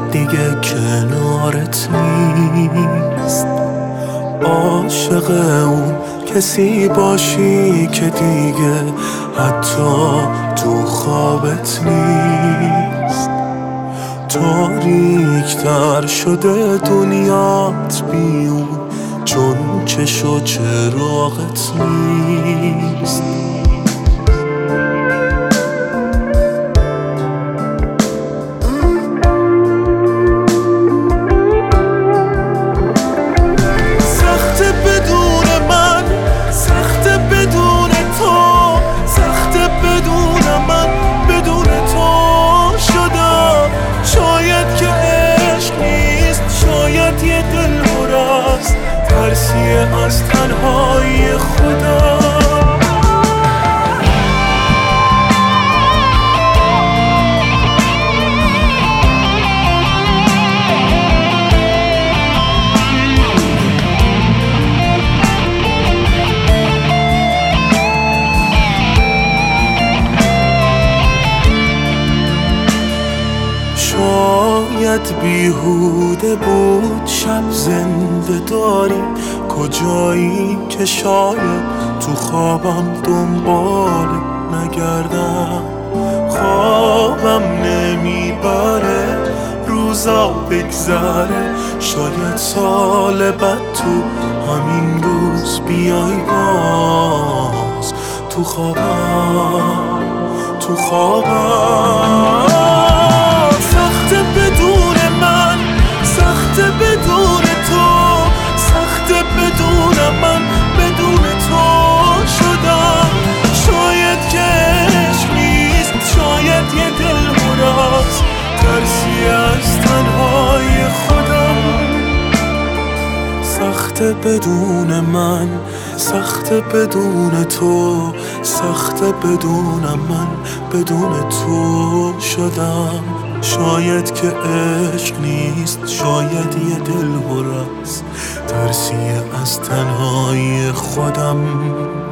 دیگه کنارت نیست. عاشق اون کسی باشی که دیگه حتی تو خوابت نیست. تاریک‌تر شده دنیات بیون، چون چش و چراغت نیست. ترسیه از تنهایی خدا. شاید بیهوده بود شب زنده داری، کجایی که شاید تو خوابم دنبال نگردم. خوابم نمیبره روزا بگذره، شاید سال بعد تو همین روز بیای باز تو خوابم، تو خوابم. سخته بدون من، سخته بدون تو، سخته بدون من، بدون تو شدم. شاید که عشق نیست، شاید یه دل هراست، ترسی از تنهای خودم. سخته بدون من، سخته بدون تو، سخته بدون من، بدون تو شدم. شاید که عشق نیست، شاید یه دل هراست، ترسی از تنهای خودم.